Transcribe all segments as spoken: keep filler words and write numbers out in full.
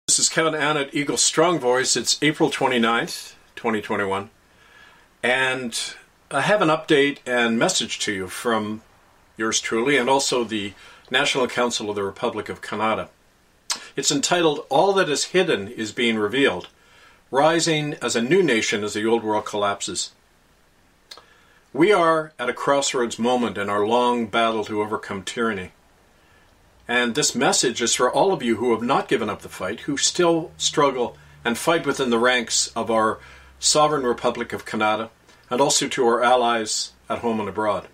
This is Kevin Ann at Eagle Strong Voice. It's April twenty-ninth, twenty twenty-one, and I have an update and message to you from yours truly and also the National Council of the Republic of Canada. It's entitled, All That Is Hidden is Being Revealed, Rising as a New Nation as the Old World Collapses. We are at a crossroads moment in our long battle to overcome tyranny. And this message is for all of you who have not given up the fight, who still struggle and fight within the ranks of our sovereign Republic of Canada, and also to our allies at home and abroad.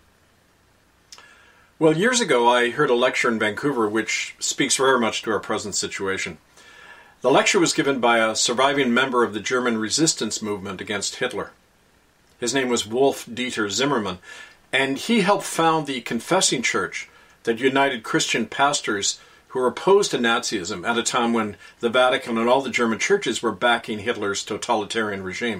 Well, years ago I heard a lecture in Vancouver which speaks very much to our present situation. The lecture was given by a surviving member of the German resistance movement against Hitler. His name was Wolf-Dieter Zimmermann, and he helped found the Confessing Church that united Christian pastors who were opposed to Nazism at a time when the Vatican and all the German churches were backing Hitler's totalitarian regime.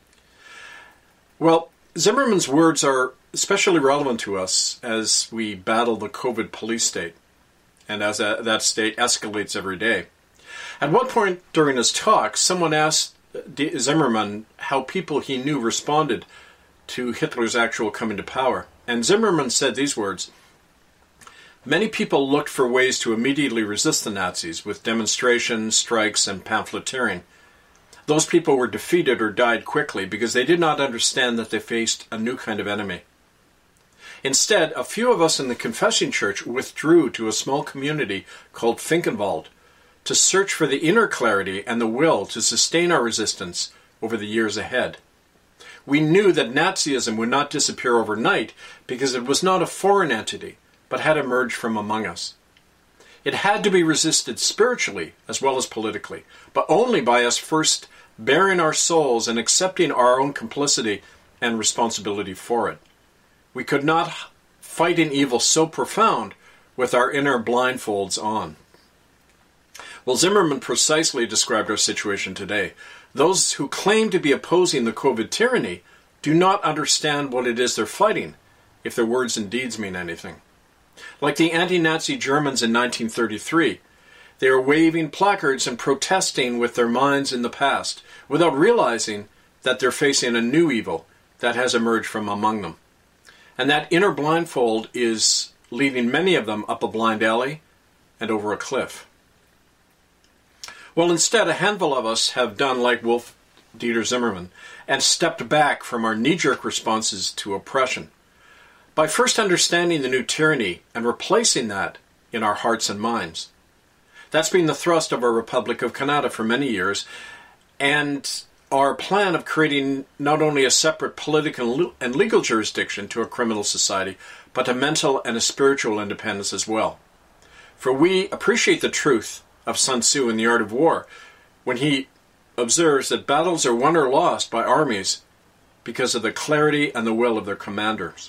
Well, Zimmermann's words are especially relevant to us as we battle the COVID police state, and as a, that state escalates every day. At one point during his talk, someone asked Zimmermann how people he knew responded to Hitler's actual coming to power, and Zimmermann said these words: "Many people looked for ways to immediately resist the Nazis with demonstrations, strikes, and pamphleteering. Those people were defeated or died quickly because they did not understand that they faced a new kind of enemy. Instead, a few of us in the Confessing Church withdrew to a small community called Finkenwald to search for the inner clarity and the will to sustain our resistance over the years ahead. We knew that Nazism would not disappear overnight because it was not a foreign entity, but had emerged from among us. It had to be resisted spiritually as well as politically, but only by us first bearing our souls and accepting our own complicity and responsibility for it. We could not fight an evil so profound with our inner blindfolds on." Well, Zimmermann precisely described our situation today. Those who claim to be opposing the COVID tyranny do not understand what it is they're fighting, if their words and deeds mean anything. Like the anti-Nazi Germans in nineteen thirty-three, they are waving placards and protesting with their minds in the past, without realizing that they're facing a new evil that has emerged from among them. And that inner blindfold is leading many of them up a blind alley and over a cliff. Well, instead, a handful of us have done like Wolf-Dieter Zimmermann and stepped back from our knee-jerk responses to oppression, by first understanding the new tyranny and replacing that in our hearts and minds. That's been the thrust of our Republic of Canada for many years, and our plan of creating not only a separate political and legal jurisdiction to a criminal society, but a mental and a spiritual independence as well. For we appreciate the truth of Sun Tzu in The Art of War, when he observes that battles are won or lost by armies because of the clarity and the will of their commanders.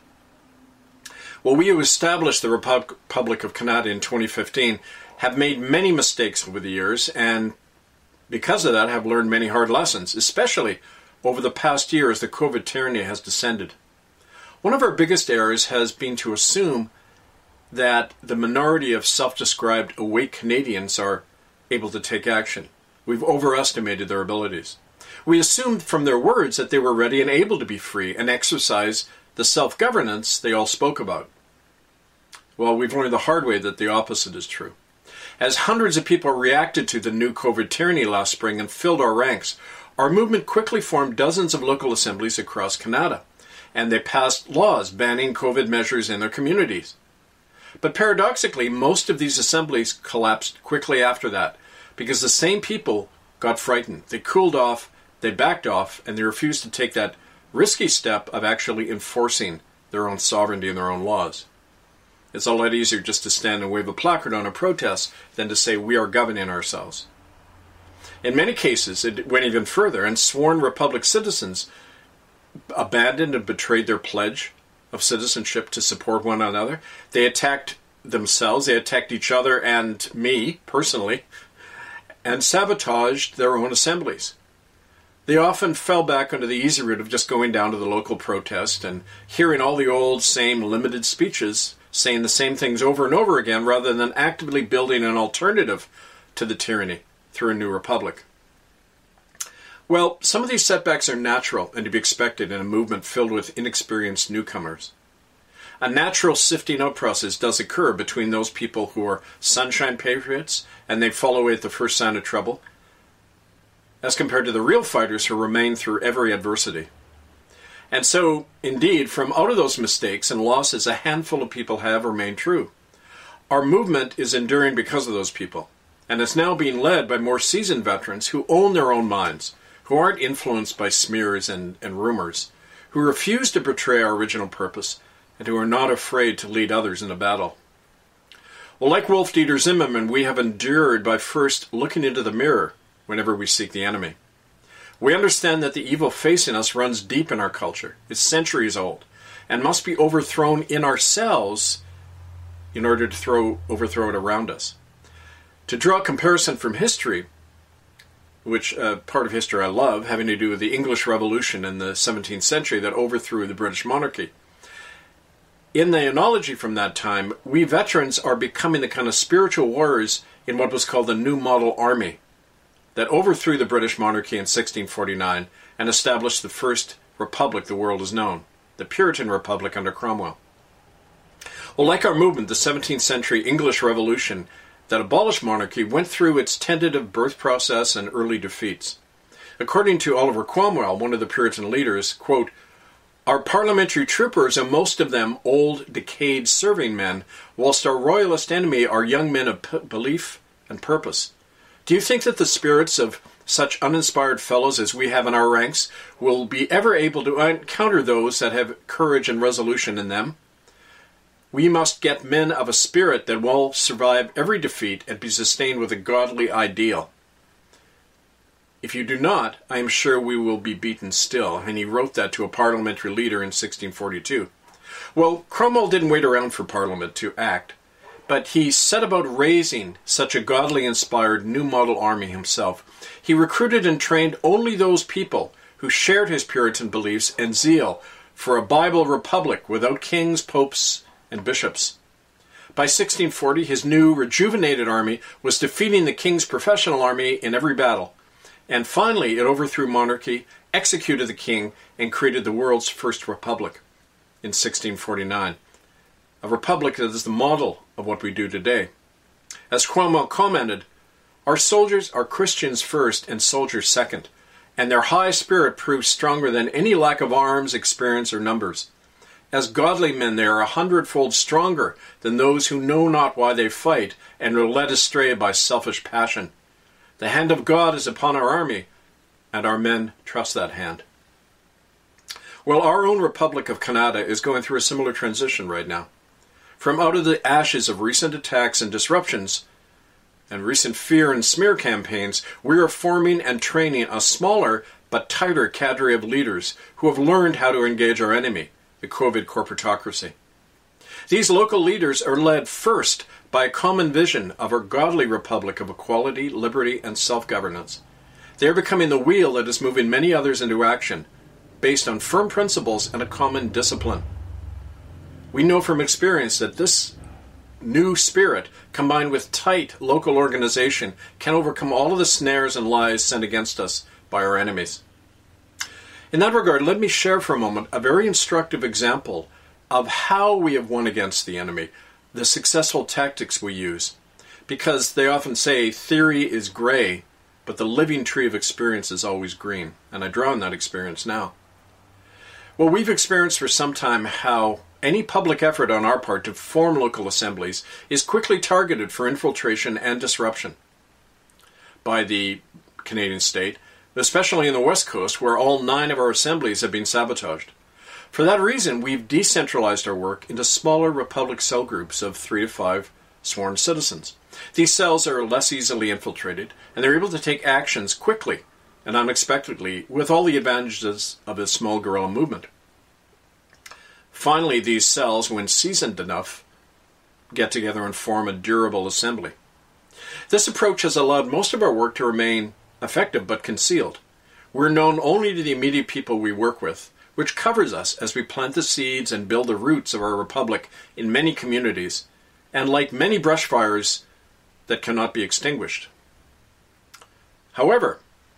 Well, we who established the Republic of Canada in twenty fifteen have made many mistakes over the years, and because of that have learned many hard lessons, especially over the past year as the COVID tyranny has descended. One of our biggest errors has been to assume that the minority of self-described awake Canadians are able to take action. We've overestimated their abilities. We assumed from their words that they were ready and able to be free and exercise the self-governance they all spoke about. Well, we've learned the hard way that the opposite is true. As hundreds of people reacted to the new COVID tyranny last spring and filled our ranks, our movement quickly formed dozens of local assemblies across Canada, and they passed laws banning COVID measures in their communities. But paradoxically, most of these assemblies collapsed quickly after that, because the same people got frightened. They cooled off, they backed off, and they refused to take that risky step of actually enforcing their own sovereignty and their own laws. It's a lot easier just to stand and wave a placard on a protest than to say we are governing ourselves. In many cases, it went even further, and sworn Republic citizens abandoned and betrayed their pledge of citizenship to support one another. They attacked themselves, they attacked each other and me, personally, and sabotaged their own assemblies. They often fell back onto the easy route of just going down to the local protest and hearing all the old, same, limited speeches saying the same things over and over again rather than actively building an alternative to the tyranny through a new republic. Well, some of these setbacks are natural and to be expected in a movement filled with inexperienced newcomers. A natural sifting out process does occur between those people who are sunshine patriots and they fall away at the first sign of trouble, as compared to the real fighters who remain through every adversity. And so, indeed, from out of those mistakes and losses, a handful of people have remained true. Our movement is enduring because of those people, and it's now being led by more seasoned veterans who own their own minds, who aren't influenced by smears and, and rumors, who refuse to betray our original purpose, and who are not afraid to lead others in a battle. Well, like Wolf-Dieter Zimmermann, we have endured by first looking into the mirror whenever we seek the enemy. We understand that the evil facing us runs deep in our culture. It's centuries old, and must be overthrown in ourselves in order to throw, overthrow it around us. To draw a comparison from history, which uh, part of history I love, having to do with the English Revolution in the seventeenth century that overthrew the British monarchy. In the analogy from that time, we veterans are becoming the kind of spiritual warriors in what was called the New Model Army that overthrew the British monarchy in sixteen forty-nine and established the first republic the world has known, the Puritan Republic under Cromwell. Well, like our movement, the seventeenth century English Revolution that abolished monarchy went through its tentative birth process and early defeats. According to Oliver Cromwell, one of the Puritan leaders, quote, "Our parliamentary troopers are most of them old, decayed serving men, whilst our royalist enemy are young men of p- belief and purpose. Do you think that the spirits of such uninspired fellows as we have in our ranks will be ever able to encounter those that have courage and resolution in them? We must get men of a spirit that will survive every defeat and be sustained with a godly ideal. If you do not, I am sure we will be beaten still." And he wrote that to a parliamentary leader in sixteen forty-two. Well, Cromwell didn't wait around for Parliament to act, but he set about raising such a godly inspired new model army himself. He recruited and trained only those people who shared his Puritan beliefs and zeal for a Bible republic without kings, popes, and bishops. By sixteen forty, his new rejuvenated army was defeating the king's professional army in every battle. And finally, it overthrew monarchy, executed the king, and created the world's first republic in sixteen forty-nine. A republic that is the model of what we do today. As Cromwell commented, "Our soldiers are Christians first and soldiers second, and their high spirit proves stronger than any lack of arms, experience, or numbers. As godly men, they are a hundredfold stronger than those who know not why they fight and are led astray by selfish passion. The hand of God is upon our army, and our men trust that hand." Well, our own Republic of Canada is going through a similar transition right now. From out of the ashes of recent attacks and disruptions, and recent fear and smear campaigns, we are forming and training a smaller but tighter cadre of leaders who have learned how to engage our enemy, the COVID corporatocracy. These local leaders are led first by a common vision of our godly republic of equality, liberty, and self-governance. They are becoming the wheel that is moving many others into action, based on firm principles and a common discipline. We know from experience that this new spirit, combined with tight local organization, can overcome all of the snares and lies sent against us by our enemies. In that regard, let me share for a moment a very instructive example of how we have won against the enemy, the successful tactics we use. Because they often say theory is gray, but the living tree of experience is always green. And I draw on that experience now. Well, we've experienced for some time how any public effort on our part to form local assemblies is quickly targeted for infiltration and disruption by the Canadian state, especially in the West Coast, where all nine of our assemblies have been sabotaged. For that reason, we've decentralized our work into smaller Republic cell groups of three to five sworn citizens. These cells are less easily infiltrated, and they're able to take actions quickly and unexpectedly with all the advantages of a small guerrilla movement. Finally, these cells, when seasoned enough, get together and form a durable assembly. This approach has allowed most of our work to remain effective but concealed. We're known only to the immediate people we work with, which covers us as we plant the seeds and build the roots of our republic in many communities, and like many brush fires that cannot be extinguished. However,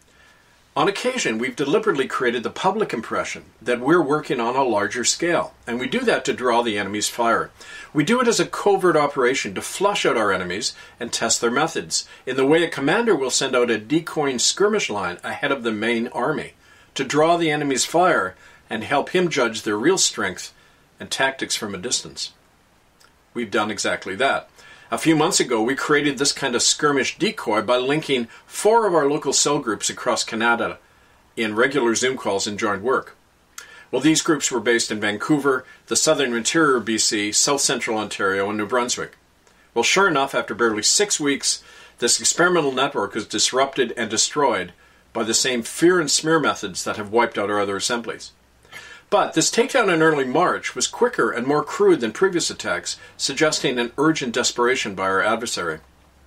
on occasion, we've deliberately created the public impression that we're working on a larger scale, and we do that to draw the enemy's fire. We do it as a covert operation to flush out our enemies and test their methods, in the way a commander will send out a decoying skirmish line ahead of the main army, to draw the enemy's fire and help him judge their real strength and tactics from a distance. We've done exactly that. A few months ago, we created this kind of skirmish decoy by linking four of our local cell groups across Canada in regular Zoom calls and joint work. Well, these groups were based in Vancouver, the southern interior of B C, south central Ontario, and New Brunswick. Well, sure enough, after barely six weeks, this experimental network was disrupted and destroyed by the same fear and smear methods that have wiped out our other assemblies. But this takedown in early March was quicker and more crude than previous attacks, suggesting an urgent desperation by our adversary.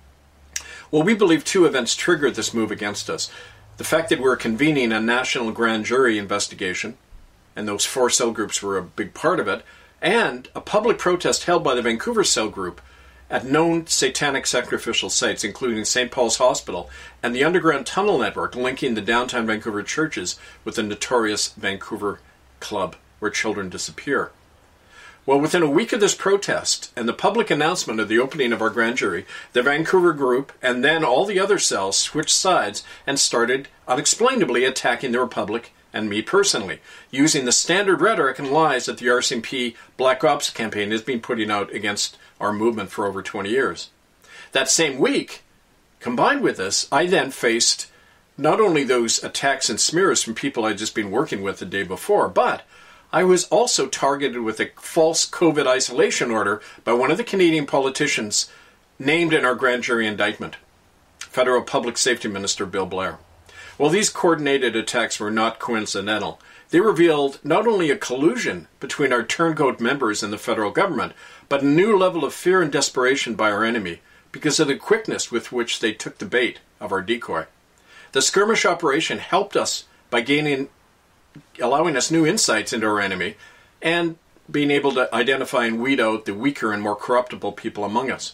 Well, we believe two events triggered this move against us. The fact that we're convening a national grand jury investigation, and those four cell groups were a big part of it, and a public protest held by the Vancouver cell group at known satanic sacrificial sites, including Saint Paul's Hospital and the underground tunnel network linking the downtown Vancouver churches with the notorious Vancouver Club, where children disappear. Well, within a week of this protest and the public announcement of the opening of our grand jury, the Vancouver group and then all the other cells switched sides and started unexplainably attacking the Republic and me personally, using the standard rhetoric and lies that the R C M P Black Ops campaign has been putting out against our movement for over twenty years. That same week, combined with this, I then faced not only those attacks and smears from people I'd just been working with the day before, but I was also targeted with a false COVID isolation order by one of the Canadian politicians named in our grand jury indictment, Federal Public Safety Minister Bill Blair. Well, these coordinated attacks were not coincidental. They revealed not only a collusion between our turncoat members and the federal government, but a new level of fear and desperation by our enemy because of the quickness with which they took the bait of our decoy. The skirmish operation helped us by gaining, allowing us new insights into our enemy and being able to identify and weed out the weaker and more corruptible people among us.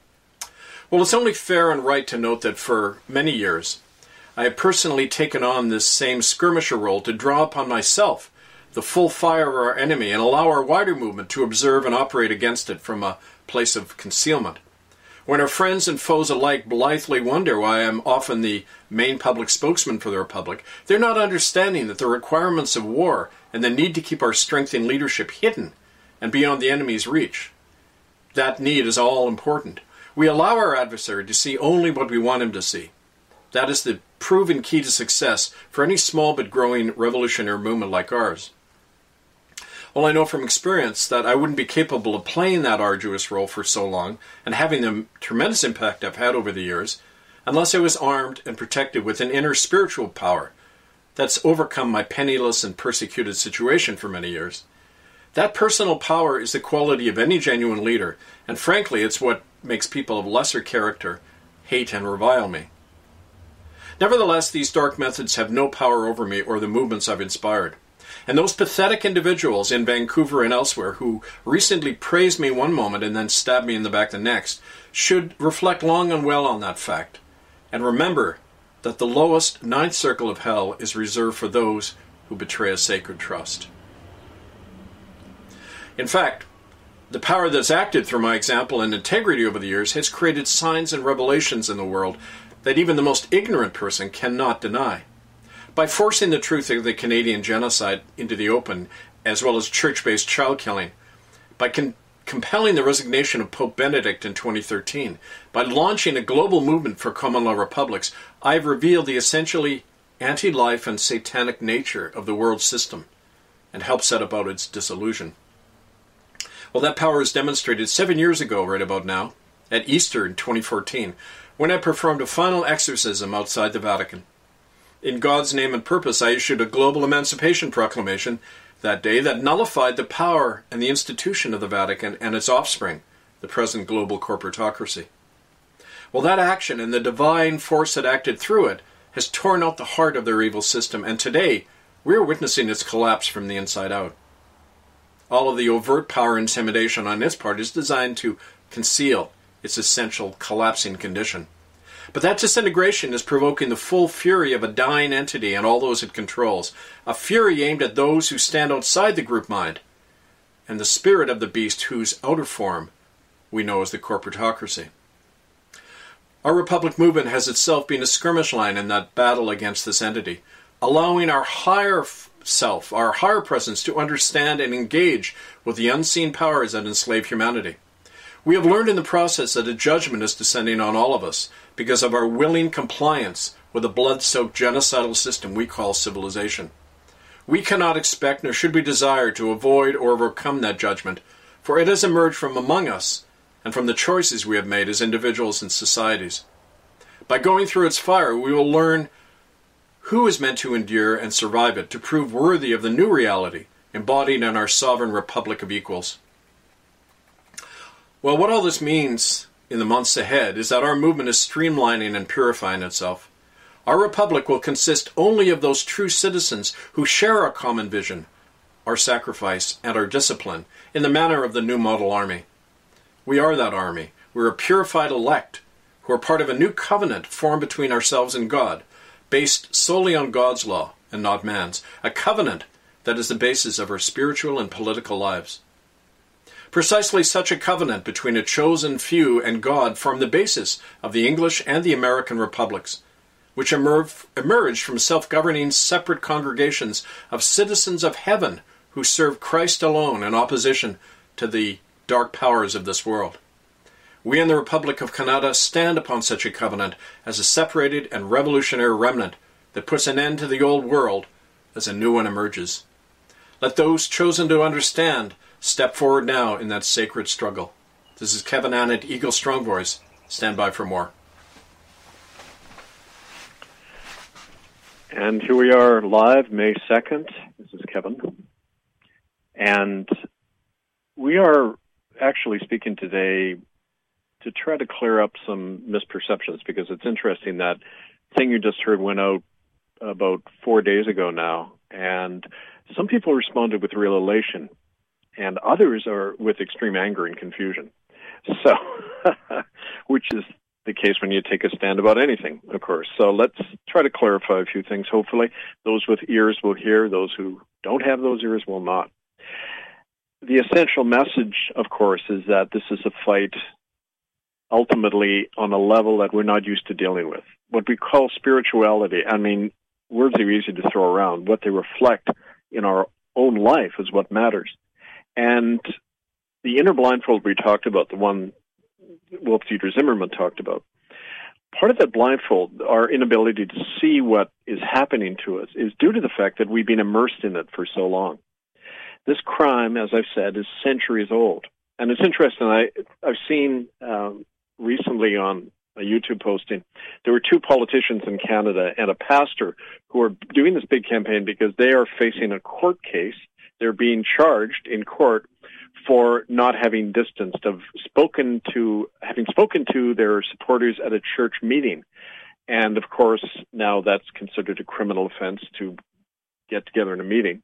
Well, it's only fair and right to note that for many years, I have personally taken on this same skirmisher role to draw upon myself the full fire of our enemy and allow our wider movement to observe and operate against it from a place of concealment. When our friends and foes alike blithely wonder why I'm often the main public spokesman for the Republic, they're not understanding that the requirements of war and the need to keep our strength in leadership hidden and beyond the enemy's reach. That need is all important. We allow our adversary to see only what we want him to see. That is the proven key to success for any small but growing revolutionary movement like ours. Well, I know from experience that I wouldn't be capable of playing that arduous role for so long and having the tremendous impact I've had over the years unless I was armed and protected with an inner spiritual power that's overcome my penniless and persecuted situation for many years. That personal power is the quality of any genuine leader, and frankly, it's what makes people of lesser character hate and revile me. Nevertheless, these dark methods have no power over me or the movements I've inspired. And those pathetic individuals in Vancouver and elsewhere who recently praised me one moment and then stabbed me in the back the next should reflect long and well on that fact. And remember that the lowest ninth circle of hell is reserved for those who betray a sacred trust. In fact, the power that's acted through my example and integrity over the years has created signs and revelations in the world that even the most ignorant person cannot deny. By forcing the truth of the Canadian genocide into the open, as well as church-based child killing, by con- compelling the resignation of Pope Benedict in twenty thirteen, by launching a global movement for common law republics, I've revealed the essentially anti-life and satanic nature of the world system and helped set about its dissolution. Well, that power was demonstrated seven years ago, right about now, at Easter in twenty fourteen, when I performed a final exorcism outside the Vatican. In God's name and purpose, I issued a global emancipation proclamation that day that nullified the power and the institution of the Vatican and its offspring, the present global corporatocracy. Well, that action and the divine force that acted through it has torn out the heart of their evil system, and today we are witnessing its collapse from the inside out. All of the overt power and intimidation on its part is designed to conceal its essential collapsing condition. But that disintegration is provoking the full fury of a dying entity and all those it controls, a fury aimed at those who stand outside the group mind, and the spirit of the beast whose outer form we know as the corporatocracy. Our Republic movement has itself been a skirmish line in that battle against this entity, allowing our higher self, our higher presence, to understand and engage with the unseen powers that enslave humanity. We have learned in the process that a judgment is descending on all of us because of our willing compliance with the blood-soaked genocidal system we call civilization. We cannot expect nor should we desire to avoid or overcome that judgment, for it has emerged from among us and from the choices we have made as individuals and societies. By going through its fire, we will learn who is meant to endure and survive it, to prove worthy of the new reality embodied in our sovereign republic of equals. Well, what all this means in the months ahead is that our movement is streamlining and purifying itself. Our republic will consist only of those true citizens who share our common vision, our sacrifice, and our discipline in the manner of the new model army. We are that army. We're a purified elect who are part of a new covenant formed between ourselves and God, based solely on God's law and not man's, a covenant that is the basis of our spiritual and political lives. Precisely such a covenant between a chosen few and God formed the basis of the English and the American republics, which emerged from self-governing separate congregations of citizens of heaven who serve Christ alone in opposition to the dark powers of this world. We in the Republic of Canada stand upon such a covenant as a separated and revolutionary remnant that puts an end to the old world as a new one emerges. Let those chosen to understand step forward now in that sacred struggle. This is Kevin Annett, Eagle Strong Voice. Stand by for more. And here we are live, May second. This is Kevin. And we are actually speaking today to try to clear up some misperceptions, because it's interesting that thing you just heard went out about four days ago now, and some people responded with real elation, and others are with extreme anger and confusion. So, which is the case when you take a stand about anything, of course. So let's try to clarify a few things, hopefully. Those with ears will hear, those who don't have those ears will not. The essential message, of course, is that this is a fight ultimately on a level that we're not used to dealing with. What we call spirituality, I mean, words are easy to throw around. What they reflect in our own life is what matters. And the inner blindfold we talked about, the one Wolf-Dieter Zimmermann talked about, part of that blindfold, our inability to see what is happening to us, is due to the fact that we've been immersed in it for so long. This crime, as I've said, is centuries old. And it's interesting, I, I've seen um, recently on a YouTube posting, there were two politicians in Canada and a pastor who are doing this big campaign because they are facing a court case. They're being charged in court for not having distanced, of spoken to, having spoken to their supporters at a church meeting. And of course, now that's considered a criminal offense to get together in a meeting.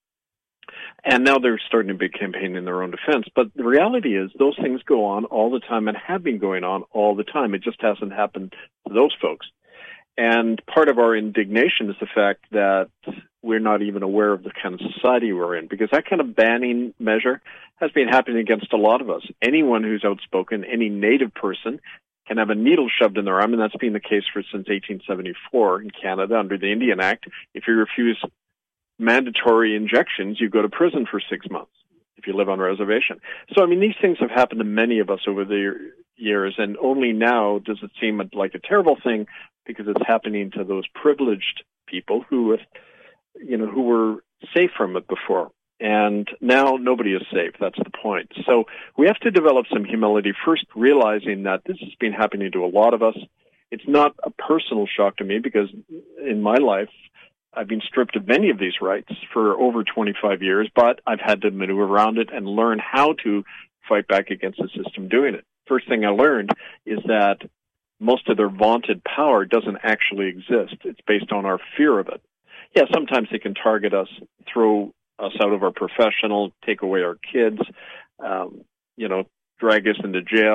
And now they're starting a big campaign in their own defense. But the reality is those things go on all the time and have been going on all the time. It just hasn't happened to those folks. And part of our indignation is the fact that we're not even aware of the kind of society we're in, because that kind of banning measure has been happening against a lot of us. Anyone who's outspoken, any Native person, can have a needle shoved in their arm, and that's been the case for since eighteen seventy-four in Canada under the Indian Act. If you refuse mandatory injections, you go to prison for six months if you live on a reservation. So, I mean, these things have happened to many of us over the years, and only now does it seem like a terrible thing because it's happening to those privileged people who, you know, who were safe from it before. And now nobody is safe. That's the point. So we have to develop some humility, first realizing that this has been happening to a lot of us. It's not a personal shock to me because in my life, I've been stripped of many of these rights for over twenty-five years, but I've had to maneuver around it and learn how to fight back against the system doing it. First thing I learned is that most of their vaunted power doesn't actually exist. It's based on our fear of it. Yeah, sometimes they can target us, throw us out of our professional, take away our kids, um, you know, drag us into jail,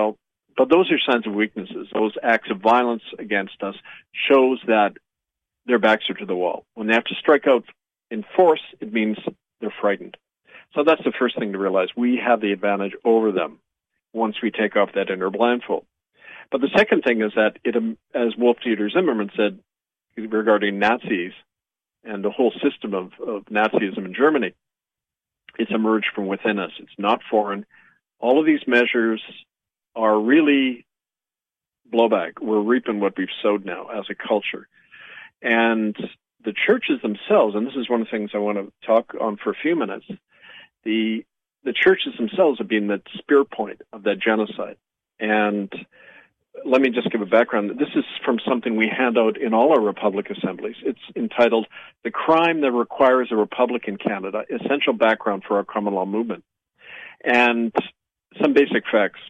But those are signs of weaknesses. Those acts of violence against us shows that their backs are to the wall. When they have to strike out in force, it means they're frightened. So that's the first thing to realize. We have the advantage over them once we take off that inner blindfold. But the second thing is that, it, as Wolf-Dieter Zimmermann said regarding Nazis and the whole system of, of Nazism in Germany, it's emerged from within us. It's not foreign. All of these measures are really blowback. We're reaping what we've sowed now as a culture. And the churches themselves, and this is one of the things I want to talk on for a few minutes, the the churches themselves have been the spear point of that genocide. And let me just give a background. This is from something we hand out in all our Republic assemblies. It's entitled The Crime That Requires a Republic in Canada, Essential Background for Our Common Law Movement. And some basic facts.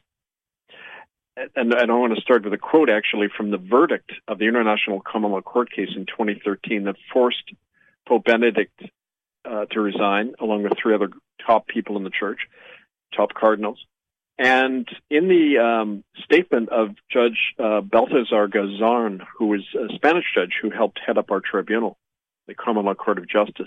And I want to start with a quote, actually, from the verdict of the International Common Law Court case in twenty thirteen that forced Pope Benedict uh, to resign, along with three other top people in the church, top cardinals. And in the um, statement of Judge uh, Balthazar Garzón, who was a Spanish judge who helped head up our tribunal, the Common Law Court of Justice,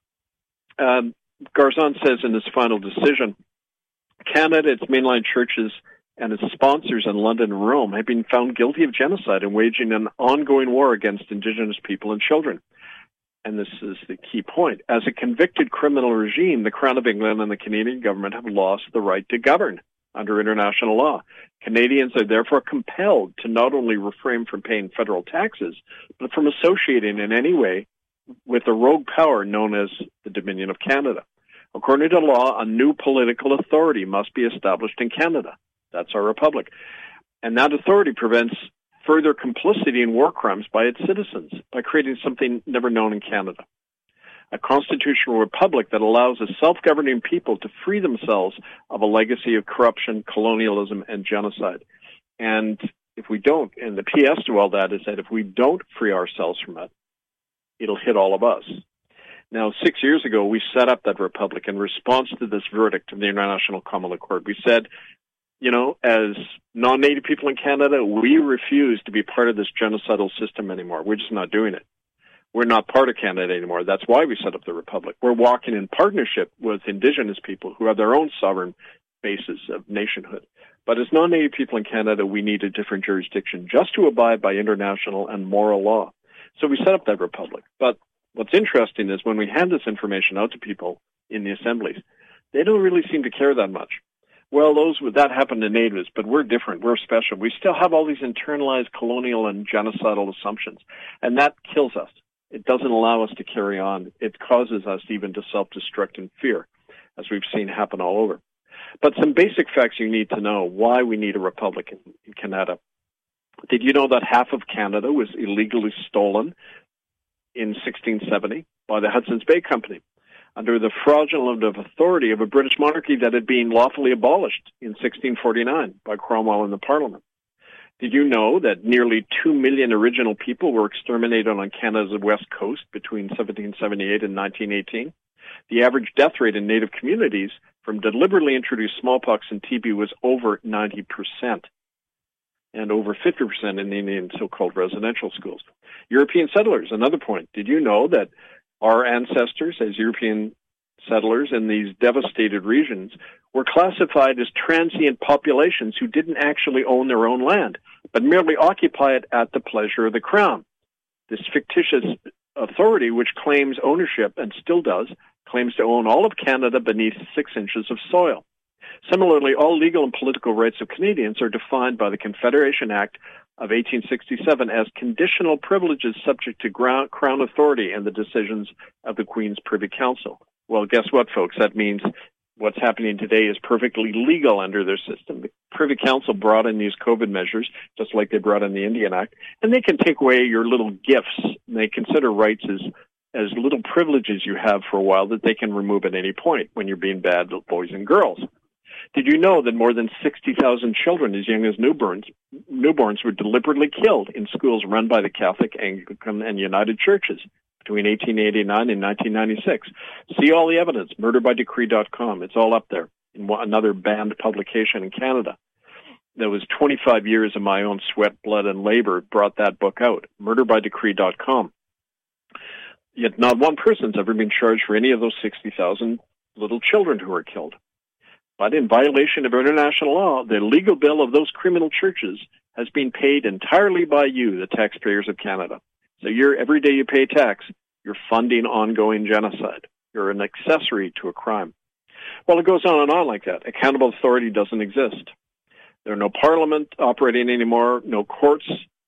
um, Garzón says in his final decision, Canada, its mainline churches, and its sponsors in London and Rome have been found guilty of genocide and waging an ongoing war against Indigenous people and children. And this is the key point. As a convicted criminal regime, the Crown of England and the Canadian government have lost the right to govern under international law. Canadians are therefore compelled to not only refrain from paying federal taxes, but from associating in any way with the rogue power known as the Dominion of Canada. According to law, a new political authority must be established in Canada. That's our republic. And that authority prevents further complicity in war crimes by its citizens by creating something never known in Canada. A constitutional republic that allows a self-governing people to free themselves of a legacy of corruption, colonialism, and genocide. And if we don't, and the P S to all that is that if we don't free ourselves from it, it'll hit all of us. Now, six years ago, we set up that republic in response to this verdict of the International Common Law Court. We said, you know, as non-Native people in Canada, we refuse to be part of this genocidal system anymore. We're just not doing it. We're not part of Canada anymore. That's why we set up the Republic. We're walking in partnership with Indigenous people who have their own sovereign basis of nationhood. But as non-Native people in Canada, we need a different jurisdiction just to abide by international and moral law. So we set up that Republic. But what's interesting is when we hand this information out to people in the assemblies, they don't really seem to care that much. Well, those that happened to natives, but we're different. We're special. We still have all these internalized colonial and genocidal assumptions, and that kills us. It doesn't allow us to carry on. It causes us even to self-destruct and fear, as we've seen happen all over. But some basic facts you need to know why we need a republic in, in Canada. Did you know that half of Canada was illegally stolen in sixteen seventy by the Hudson's Bay Company, under the fraudulent authority of a British monarchy that had been lawfully abolished in sixteen forty-nine by Cromwell in the Parliament? Did you know that nearly two million original people were exterminated on Canada's west coast between seventeen seventy-eight and nineteen eighteen? The average death rate in Native communities from deliberately introduced smallpox and T B was over ninety percent, and over fifty percent in the Indian so-called residential schools. European settlers, another point. Did you know that our ancestors, as European settlers in these devastated regions, were classified as transient populations who didn't actually own their own land, but merely occupy it at the pleasure of the Crown? This fictitious authority, which claims ownership, and still does, claims to own all of Canada beneath six inches of soil. Similarly, all legal and political rights of Canadians are defined by the Confederation Act of eighteen sixty-seven as conditional privileges subject to Crown authority and the decisions of the Queen's Privy Council. Well, guess what, folks? That means what's happening today is perfectly legal under their system. The Privy Council brought in these COVID measures, just like they brought in the Indian Act, and they can take away your little gifts. And they consider rights as, as little privileges you have for a while that they can remove at any point when you're being bad boys and girls. Did you know that more than sixty thousand children as young as newborns, newborns were deliberately killed in schools run by the Catholic, Anglican, and United Churches between eighteen eighty-nine and nineteen ninety-six? See all the evidence, murder by decree dot com. It's all up there in another banned publication in Canada. that was twenty-five years of my own sweat, blood, and labor brought that book out, murder by decree dot com. Yet not one person's ever been charged for any of those sixty thousand little children who were killed. But in violation of international law, the legal bill of those criminal churches has been paid entirely by you, the taxpayers of Canada. So you're, every day you pay tax, you're funding ongoing genocide. You're an accessory to a crime. Well, it goes on and on like that. Accountable authority doesn't exist. There are no parliament operating anymore, no courts.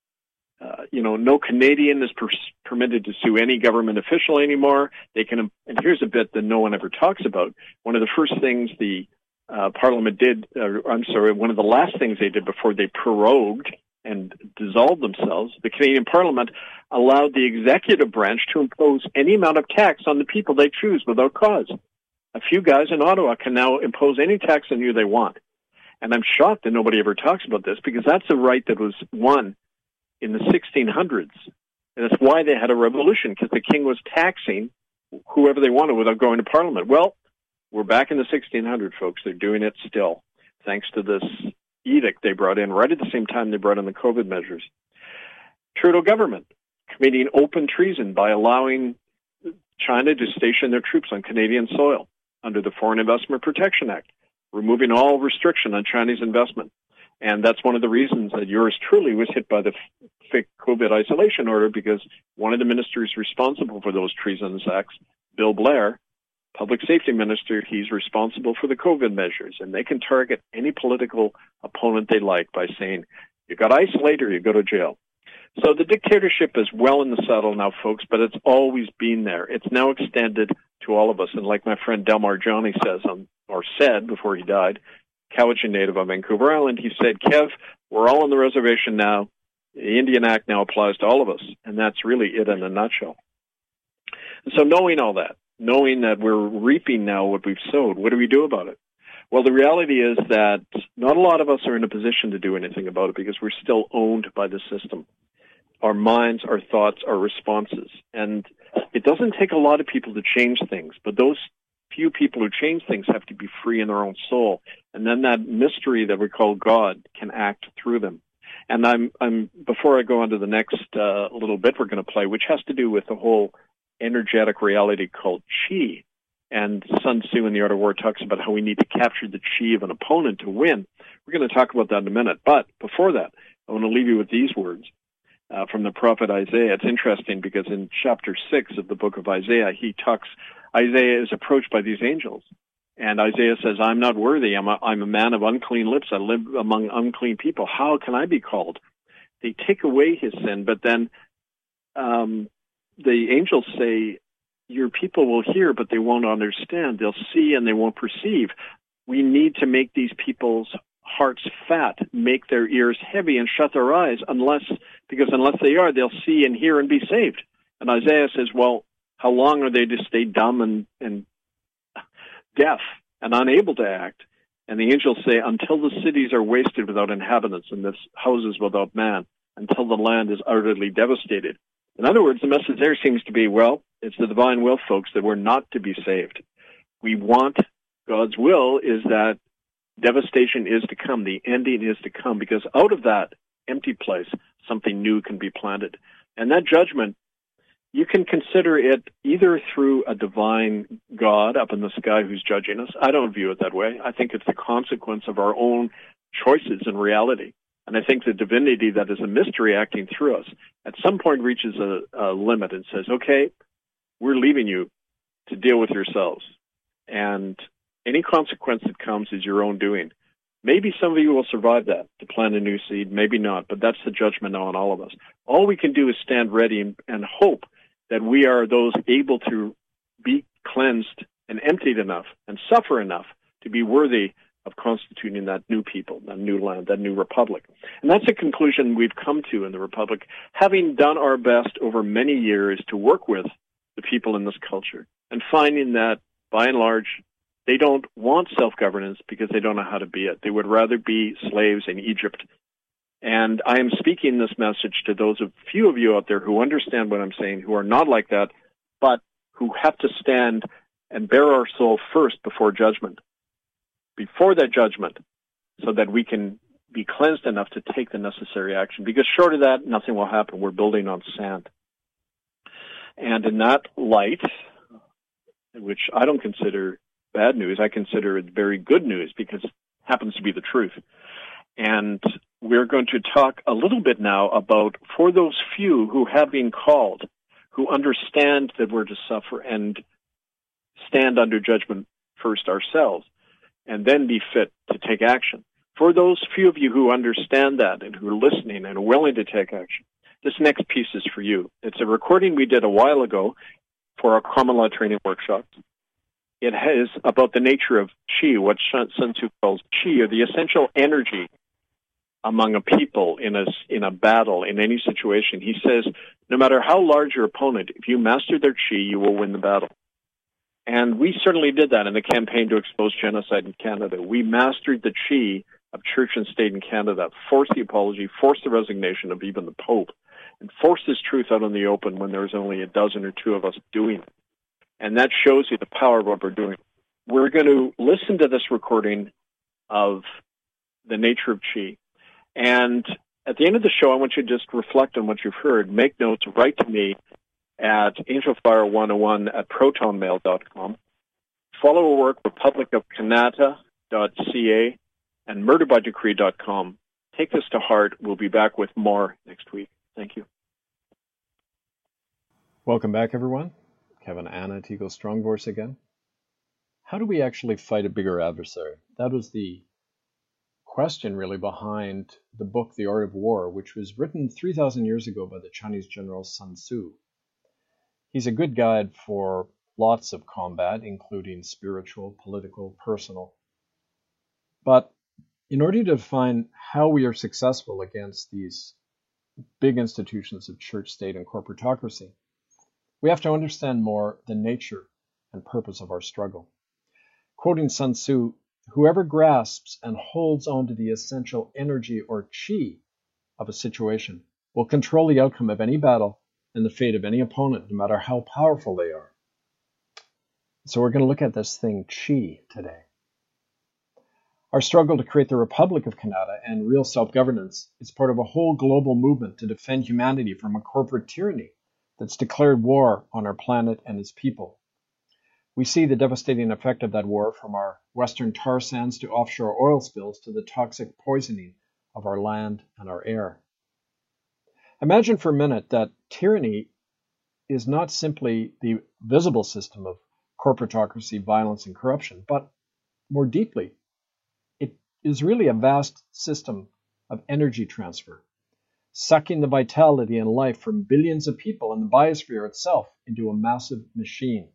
Uh, you know, no Canadian is per- permitted to sue any government official anymore. They can, and here's a bit that no one ever talks about. One of the first things the uh, Parliament did, uh, I'm sorry, one of the last things they did before they prorogued and dissolved themselves, the Canadian Parliament allowed the executive branch to impose any amount of tax on the people they choose without cause. A few guys in Ottawa can now impose any tax on you they want. And I'm shocked that nobody ever talks about this, because that's a right that was won in the sixteen hundreds. And that's why they had a revolution, because the king was taxing whoever they wanted without going to Parliament. Well, we're back in the sixteen hundreds, folks. They're doing it still, thanks to this edict they brought in right at the same time they brought in the COVID measures. Trudeau government committing open treason by allowing China to station their troops on Canadian soil under the Foreign Investment Protection Act, removing all restriction on Chinese investment. And that's one of the reasons that yours truly was hit by the fake COVID isolation order, because one of the ministers responsible for those treasonous acts, Bill Blair, public safety minister, he's responsible for the COVID measures. And they can target any political opponent they like by saying, you got isolated or you go to jail. So the dictatorship is well in the saddle now, folks, but it's always been there. It's now extended to all of us. And like my friend Delmar Johnny says, um, or said before he died, Cowichan native of Vancouver Island, he said, Kev, we're all on the reservation now. The Indian Act now applies to all of us. And that's really it in a nutshell. And so knowing all that, knowing that we're reaping now what we've sowed, what do we do about it? Well, the reality is that not a lot of us are in a position to do anything about it, because we're still owned by the system. Our minds, our thoughts, our responses. And it doesn't take a lot of people to change things, but those few people who change things have to be free in their own soul. And then that mystery that we call God can act through them. And I'm, I'm, before I go on to the next uh, little bit we're going to play, which has to do with the whole energetic reality called Qi. And Sun Tzu in the Art of War talks about how we need to capture the Qi of an opponent to win. We're going to talk about that in a minute. But before that, I want to leave you with these words uh, from the prophet Isaiah. It's interesting because in chapter six of the book of Isaiah, he talks, Isaiah is approached by these angels. And Isaiah says, I'm not worthy. I'm a, I'm a man of unclean lips. I live among unclean people. How can I be called? They take away his sin, but then um, the angels say, your people will hear, but they won't understand. They'll see and they won't perceive. We need to make these people's hearts fat, make their ears heavy, and shut their eyes, unless, because unless they are, they'll see and hear and be saved. And Isaiah says, well, how long are they to stay dumb and, and deaf and unable to act? And the angels say, until the cities are wasted without inhabitants and the houses without man, until the land is utterly devastated. In other words, the message there seems to be, well, it's the divine will, folks, that we're not to be saved. We want, God's will is that devastation is to come, the ending is to come, because out of that empty place, something new can be planted. And that judgment, you can consider it either through a divine God up in the sky who's judging us. I don't view it that way. I think it's the consequence of our own choices in reality. And I think the divinity that is a mystery acting through us at some point reaches a, a limit and says, okay, we're leaving you to deal with yourselves. And any consequence that comes is your own doing. Maybe some of you will survive that, to plant a new seed, maybe not, but that's the judgment now on all of us. All we can do is stand ready and, and hope that we are those able to be cleansed and emptied enough and suffer enough to be worthy of constituting that new people, that new land, that new republic. And that's a conclusion we've come to in the republic, having done our best over many years to work with the people in this culture and finding that, by and large, they don't want self-governance because they don't know how to be it. They would rather be slaves in Egypt. And I am speaking this message to those of few of you out there who understand what I'm saying, who are not like that, but who have to stand and bear our soul first before judgment, before that judgment, so that we can be cleansed enough to take the necessary action. Because short of that, nothing will happen. We're building on sand. And in that light, which I don't consider bad news, I consider it very good news because it happens to be the truth. And we're going to talk a little bit now about, for those few who have been called, who understand that we're to suffer and stand under judgment first ourselves, and then be fit to take action. For those few of you who understand that and who are listening and are willing to take action, this next piece is for you. It's a recording we did a while ago for our common law training workshop. It has about the nature of qi, what Sun Tzu calls qi, or the essential energy among a people in a, in a battle, in any situation. He says, no matter how large your opponent, if you master their qi, you will win the battle. And we certainly did that in the campaign to expose genocide in Canada. We mastered the qi of church and state in Canada, forced the apology, forced the resignation of even the Pope, and forced this truth out in the open when there was only a dozen or two of us doing it. And that shows you the power of what we're doing. We're going to listen to this recording of the nature of qi. And at the end of the show, I want you to just reflect on what you've heard, make notes, write to me at angelfire one oh one at protonmail dot com. Follow our work, republic of kanata dot c a and murder by decree dot com. Take this to heart. We'll be back with more next week. Thank you. Welcome back, everyone. Kevin Anna at Eagle Strong Voice again. How do we actually fight a bigger adversary? That was the question really behind the book The Art of War, which was written three thousand years ago by the Chinese general Sun Tzu. He's a good guide for lots of combat, including spiritual, political, personal. But in order to define how we are successful against these big institutions of church, state, and corporatocracy, we have to understand more the nature and purpose of our struggle. Quoting Sun Tzu, whoever grasps and holds on to the essential energy or qi of a situation will control the outcome of any battle and the fate of any opponent, no matter how powerful they are. So we're going to look at this thing, qi, today. Our struggle to create the Republic of Canada and real self-governance is part of a whole global movement to defend humanity from a corporate tyranny that's declared war on our planet and its people. We see the devastating effect of that war from our western tar sands to offshore oil spills to the toxic poisoning of our land and our air. Imagine for a minute that tyranny is not simply the visible system of corporatocracy, violence, and corruption, but more deeply, it is really a vast system of energy transfer, sucking the vitality and life from billions of people and the biosphere itself into a massive machine.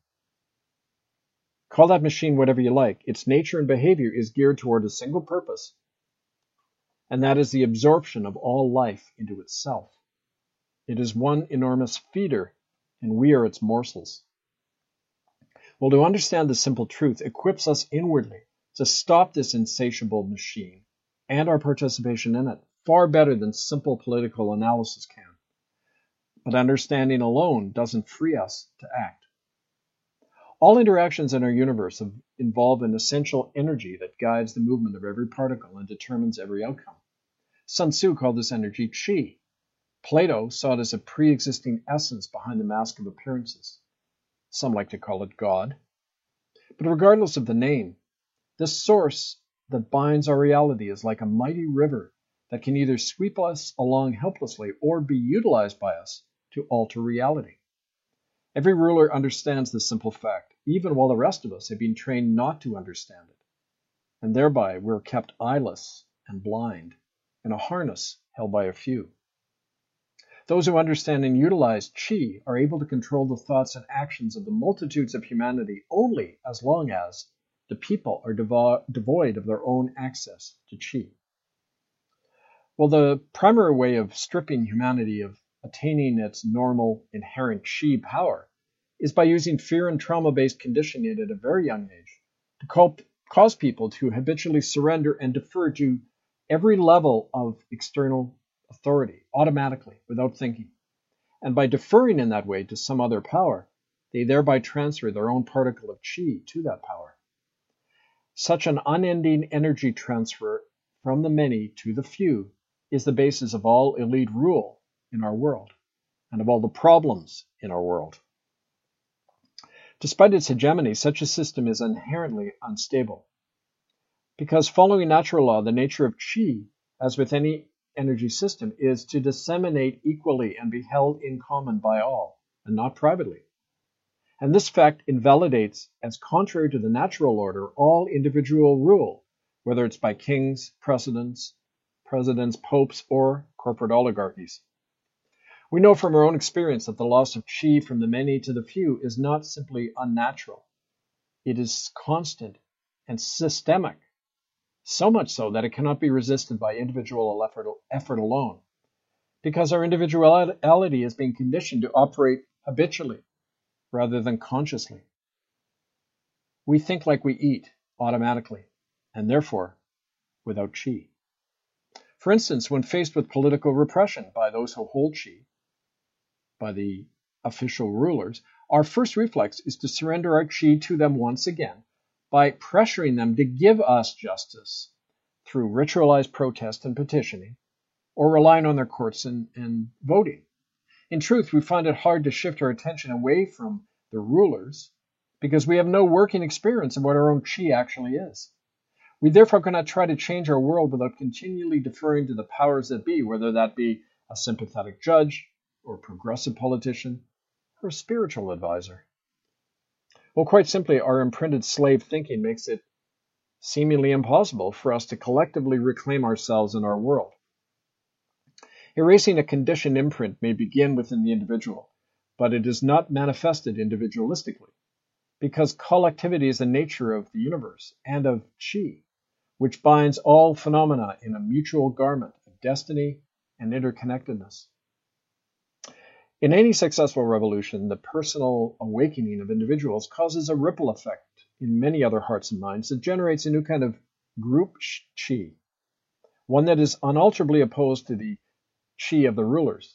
Call that machine whatever you like. Its nature and behavior is geared toward a single purpose, and that is the absorption of all life into itself. It is one enormous feeder, and we are its morsels. Well, to understand the simple truth equips us inwardly to stop this insatiable machine and our participation in it far better than simple political analysis can. But understanding alone doesn't free us to act. All interactions in our universe involve an essential energy that guides the movement of every particle and determines every outcome. Sun Tzu called this energy qi. Plato saw it as a pre-existing essence behind the mask of appearances. Some like to call it God. But regardless of the name, this source that binds our reality is like a mighty river that can either sweep us along helplessly or be utilized by us to alter reality. Every ruler understands this simple fact, even while the rest of us have been trained not to understand it. And thereby we're kept eyeless and blind in a harness held by a few. Those who understand and utilize qi are able to control the thoughts and actions of the multitudes of humanity only as long as the people are devo- devoid of their own access to qi. Well, the primary way of stripping humanity of attaining its normal inherent qi power is by using fear and trauma-based conditioning at a very young age to cope, cause people to habitually surrender and defer to every level of external authority automatically without thinking. And by deferring in that way to some other power, they thereby transfer their own particle of qi to that power. Such an unending energy transfer from the many to the few is the basis of all elite rule in our world and of all the problems in our world. Despite its hegemony, such a system is inherently unstable. Because following natural law, the nature of qi, as with any energy system, is to disseminate equally and be held in common by all, and not privately. And this fact invalidates, as contrary to the natural order, all individual rule, whether it's by kings, presidents, presidents, popes, or corporate oligarchies. We know from our own experience that the loss of qi from the many to the few is not simply unnatural. It is constant and systemic, so much so that it cannot be resisted by individual effort, effort alone, because our individuality is being conditioned to operate habitually rather than consciously. We think like we eat automatically, and therefore without qi. For instance, when faced with political repression by those who hold qi, by the official rulers, our first reflex is to surrender our qi to them once again by pressuring them to give us justice through ritualized protest and petitioning, or relying on their courts and, and voting. In truth, we find it hard to shift our attention away from the rulers because we have no working experience of what our own qi actually is. We therefore cannot try to change our world without continually deferring to the powers that be, whether that be a sympathetic judge, or a progressive politician, or a spiritual advisor. Well, quite simply, our imprinted slave thinking makes it seemingly impossible for us to collectively reclaim ourselves in our world. Erasing a conditioned imprint may begin within the individual, but it is not manifested individualistically, because collectivity is the nature of the universe and of qi, which binds all phenomena in a mutual garment of destiny and interconnectedness. In any successful revolution, the personal awakening of individuals causes a ripple effect in many other hearts and minds that generates a new kind of group qi, one that is unalterably opposed to the qi of the rulers.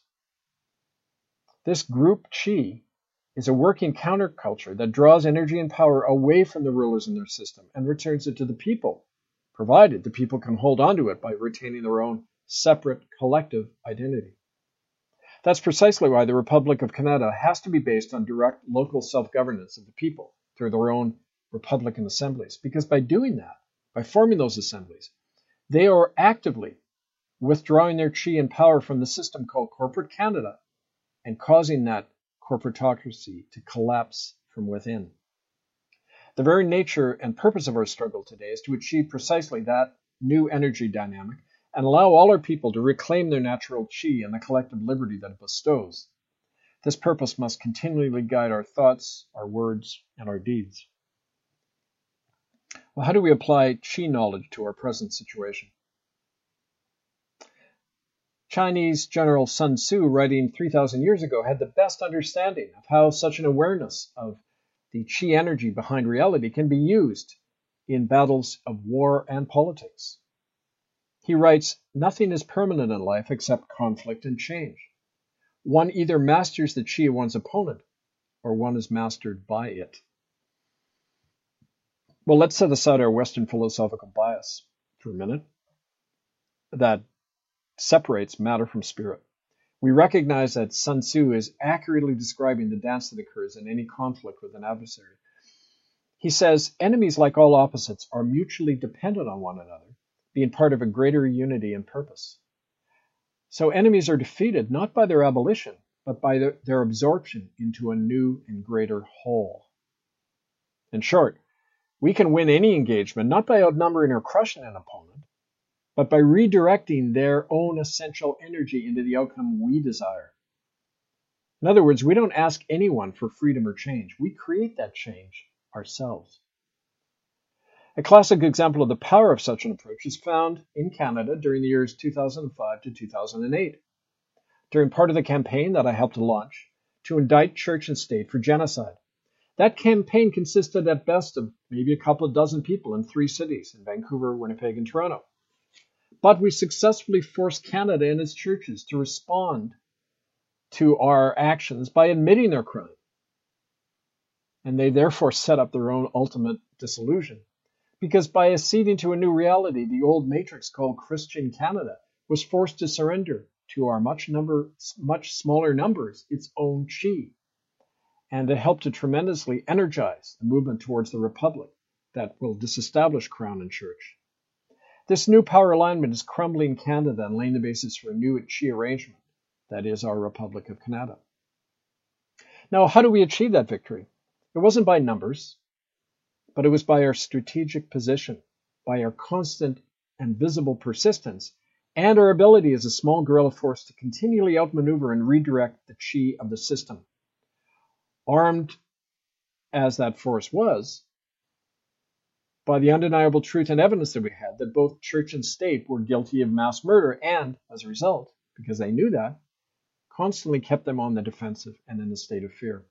This group qi is a working counterculture that draws energy and power away from the rulers and their system and returns it to the people, provided the people can hold on to it by retaining their own separate collective identity. That's precisely why the Republic of Canada has to be based on direct local self-governance of the people through their own Republican assemblies, because by doing that, by forming those assemblies, they are actively withdrawing their qi and power from the system called corporate Canada and causing that corporatocracy to collapse from within. The very nature and purpose of our struggle today is to achieve precisely that new energy dynamic and allow all our people to reclaim their natural qi and the collective liberty that it bestows. This purpose must continually guide our thoughts, our words, and our deeds. Well, how do we apply qi knowledge to our present situation? Chinese General Sun Tzu, writing three thousand years ago, had the best understanding of how such an awareness of the qi energy behind reality can be used in battles of war and politics. He writes, "Nothing is permanent in life except conflict and change. One either masters the qi of one's opponent, or one is mastered by it." Well, let's set aside our Western philosophical bias for a minute that separates matter from spirit. We recognize that Sun Tzu is accurately describing the dance that occurs in any conflict with an adversary. He says, enemies, like all opposites, are mutually dependent on one another, being part of a greater unity and purpose. So enemies are defeated not by their abolition, but by their, their absorption into a new and greater whole. In short, we can win any engagement not by outnumbering or crushing an opponent, but by redirecting their own essential energy into the outcome we desire. In other words, we don't ask anyone for freedom or change. We create that change ourselves. A classic example of the power of such an approach is found in Canada during the years two thousand five to two thousand eight, during part of the campaign that I helped to launch to indict church and state for genocide. That campaign consisted at best of maybe a couple of dozen people in three cities, in Vancouver, Winnipeg, and Toronto. But we successfully forced Canada and its churches to respond to our actions by admitting their crime. And they therefore set up their own ultimate disillusion. Because by acceding to a new reality, the old matrix called Christian Canada was forced to surrender to our much number, much smaller numbers its own chi. And it helped to tremendously energize the movement towards the republic that will disestablish Crown and Church. This new power alignment is crumbling Canada and laying the basis for a new chi arrangement, that is our Republic of Canada. Now, how do we achieve that victory? It wasn't by numbers, but it was by our strategic position, by our constant and visible persistence, and our ability as a small guerrilla force to continually outmaneuver and redirect the chi of the system. Armed as that force was, by the undeniable truth and evidence that we had that both church and state were guilty of mass murder and, as a result, because they knew that, constantly kept them on the defensive and in a state of fear.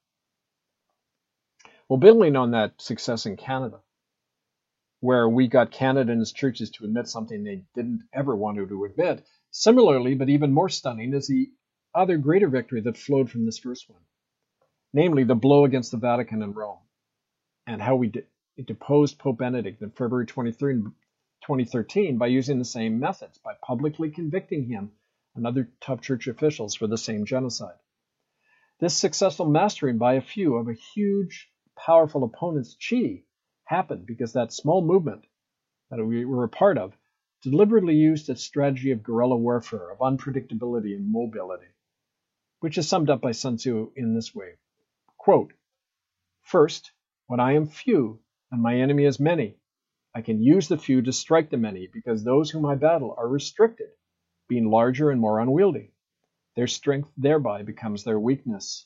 Well, building on that success in Canada, where we got Canada and its churches to admit something they didn't ever want to admit, similarly, but even more stunning, is the other greater victory that flowed from this first one, namely the blow against the Vatican and Rome, and how we de- deposed Pope Benedict in February twenty-third, twenty thirteen by using the same methods, by publicly convicting him and other top church officials for the same genocide. This successful mastering by a few of a huge, powerful opponent's chi happened because that small movement that we were a part of deliberately used a strategy of guerrilla warfare, of unpredictability and mobility, which is summed up by Sun Tzu in this way. Quote, "First, when I am few and my enemy is many, I can use the few to strike the many because those whom I battle are restricted, being larger and more unwieldy. Their strength thereby becomes their weakness,"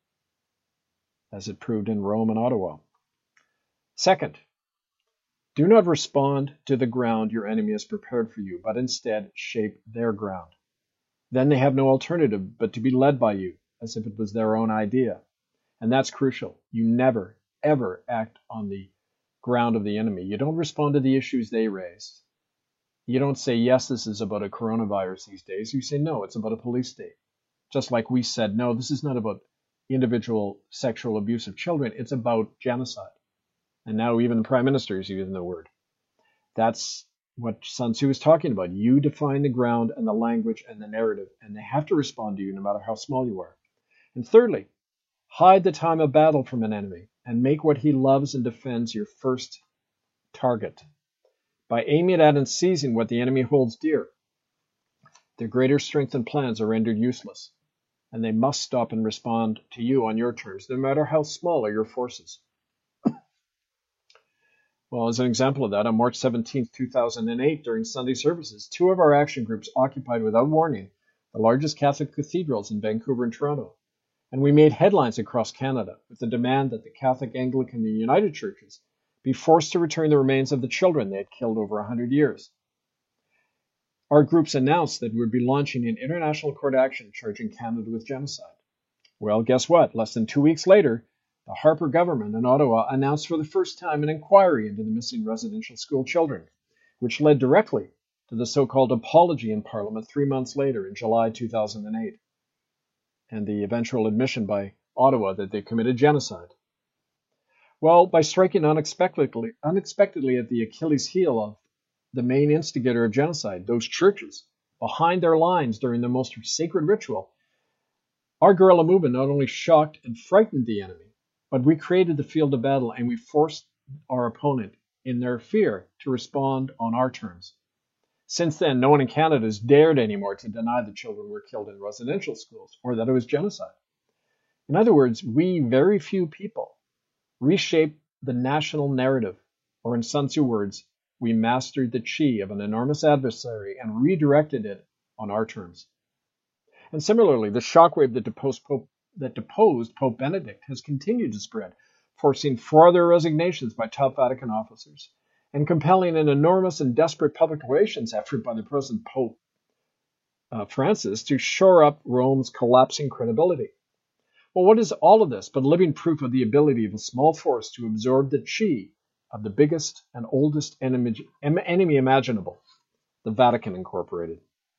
as it proved in Rome and Ottawa. Second, do not respond to the ground your enemy has prepared for you, but instead shape their ground. Then they have no alternative but to be led by you, as if it was their own idea. And that's crucial. You never, ever act on the ground of the enemy. You don't respond to the issues they raise. You don't say, yes, this is about a coronavirus these days. You say, no, it's about a police state. Just like we said, no, this is not about individual sexual abuse of children. It's about genocide. And now even the Prime Minister is using the word. That's what Sun Tzu is talking about. You define the ground and the language and the narrative, and they have to respond to you no matter how small you are. And thirdly, hide the time of battle from an enemy and make what he loves and defends your first target. By aiming at and seizing what the enemy holds dear, their greater strength and plans are rendered useless, and they must stop and respond to you on your terms, no matter how small are your forces. Well, as an example of that, on March seventeenth, two thousand eight, during Sunday services, two of our action groups occupied without warning the largest Catholic cathedrals in Vancouver and Toronto. And we made headlines across Canada with the demand that the Catholic, Anglican, and United Churches be forced to return the remains of the children they had killed over one hundred years. Our groups announced that we would be launching an international court action charging Canada with genocide. Well, guess what? Less than two weeks later, the Harper government in Ottawa announced for the first time an inquiry into the missing residential school children, which led directly to the so-called apology in Parliament three months later in July two thousand eight, and the eventual admission by Ottawa that they committed genocide. Well, by striking unexpectedly, unexpectedly at the Achilles heel of the main instigator of genocide, those churches, behind their lines during the most sacred ritual, our guerrilla movement not only shocked and frightened the enemy, but we created the field of battle and we forced our opponent, in their fear, to respond on our terms. Since then, no one in Canada has dared anymore to deny the children were killed in residential schools or that it was genocide. In other words, we, very few people, reshaped the national narrative, or in Sun Tzu words, we mastered the chi of an enormous adversary and redirected it on our terms. And similarly, the shockwave that deposed Pope that deposed Pope Benedict has continued to spread, forcing further resignations by top Vatican officers and compelling an enormous and desperate public relations effort by the present Pope uh, Francis to shore up Rome's collapsing credibility. Well, what is all of this but living proof of the ability of a small force to absorb the chi of the biggest and oldest enemy, enemy imaginable, the Vatican Incorporated?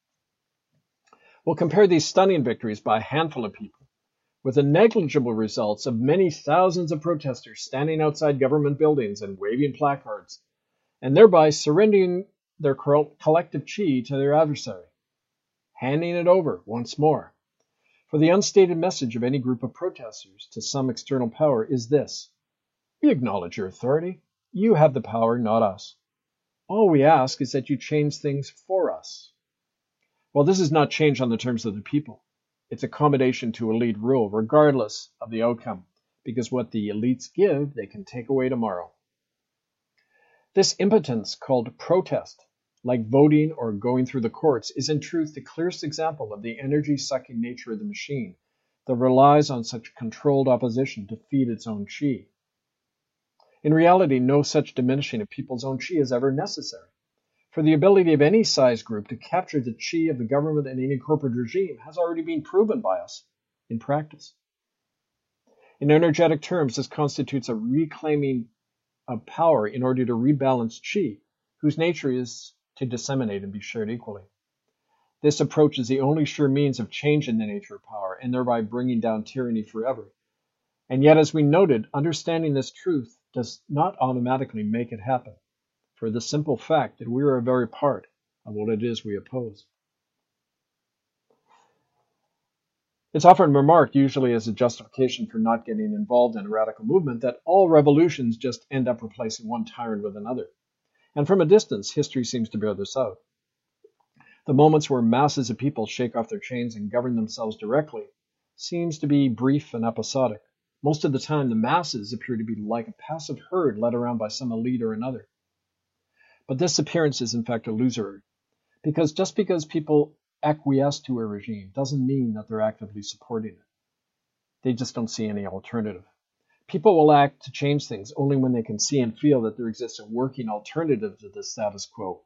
We'll compare these stunning victories by a handful of people with the negligible results of many thousands of protesters standing outside government buildings and waving placards and thereby surrendering their collective chi to their adversary, handing it over once more. For the unstated message of any group of protesters to some external power is this: we acknowledge your authority. You have the power, not us. All we ask is that you change things for us. Well, this is not change on the terms of the people. It's accommodation to elite rule, regardless of the outcome, because what the elites give, they can take away tomorrow. This impotence called protest, like voting or going through the courts, is in truth the clearest example of the energy-sucking nature of the machine that relies on such controlled opposition to feed its own chi. In reality, no such diminishing of people's own chi is ever necessary, for the ability of any size group to capture the chi of the government and any corporate regime has already been proven by us in practice. In energetic terms, this constitutes a reclaiming of power in order to rebalance chi, whose nature is to disseminate and be shared equally. This approach is the only sure means of changing the nature of power and thereby bringing down tyranny forever. And yet, as we noted, understanding this truth does not automatically make it happen, for the simple fact that we are a very part of what it is we oppose. It's often remarked, usually as a justification for not getting involved in a radical movement, that all revolutions just end up replacing one tyrant with another. And from a distance, history seems to bear this out. The moments where masses of people shake off their chains and govern themselves directly seems to be brief and episodic. Most of the time, the masses appear to be like a passive herd led around by some elite or another. But this appearance is in fact illusory, because just because people acquiesce to a regime doesn't mean that they're actively supporting it. They just don't see any alternative. People will act to change things only when they can see and feel that there exists a working alternative to the status quo.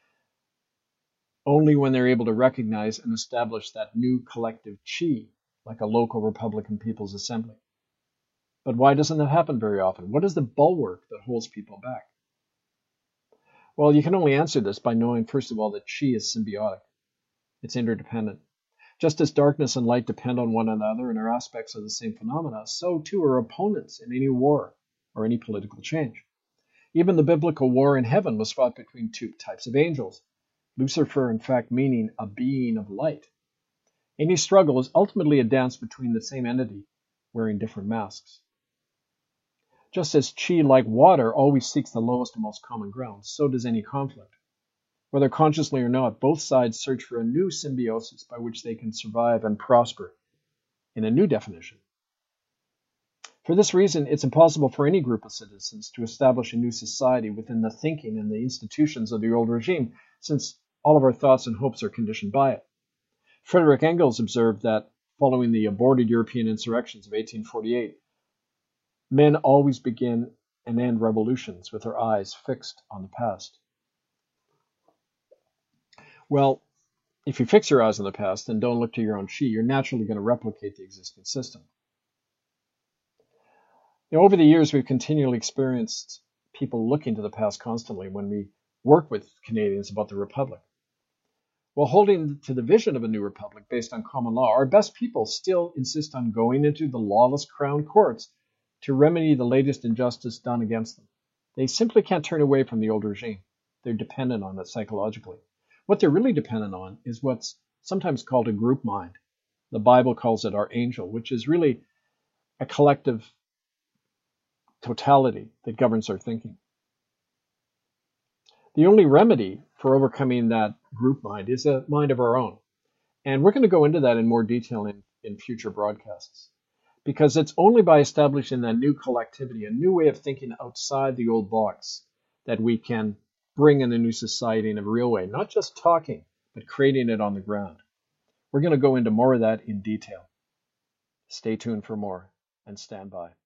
Only when they're able to recognize and establish that new collective chi, like a local Republican People's Assembly. But why doesn't that happen very often? What is the bulwark that holds people back? Well, you can only answer this by knowing, first of all, that chi is symbiotic. It's interdependent. Just as darkness and light depend on one another and are aspects of the same phenomena, so too are opponents in any war or any political change. Even the biblical war in heaven was fought between two types of angels, Lucifer in fact meaning a being of light. Any struggle is ultimately a dance between the same entity wearing different masks. Just as chi, like water, always seeks the lowest and most common ground, so does any conflict. Whether consciously or not, both sides search for a new symbiosis by which they can survive and prosper in a new definition. For this reason, it's impossible for any group of citizens to establish a new society within the thinking and the institutions of the old regime, since all of our thoughts and hopes are conditioned by it. Friedrich Engels observed that, following the aborted European insurrections of eighteen forty-eight, men always begin and end revolutions with their eyes fixed on the past. Well, if you fix your eyes on the past and don't look to your own chi, you're naturally going to replicate the existing system. You know, over the years, we've continually experienced people looking to the past constantly when we work with Canadians about the Republic. While holding to the vision of a new Republic based on common law, our best people still insist on going into the lawless crown courts to remedy the latest injustice done against them. They simply can't turn away from the old regime. They're dependent on it psychologically. What they're really dependent on is what's sometimes called a group mind. The Bible calls it our angel, which is really a collective totality that governs our thinking. The only remedy for overcoming that group mind is a mind of our own. And we're going to go into that in more detail in, in future broadcasts. Because it's only by establishing that new collectivity, a new way of thinking outside the old box, that we can bring in a new society in a real way, not just talking, but creating it on the ground. We're going to go into more of that in detail. Stay tuned for more and stand by.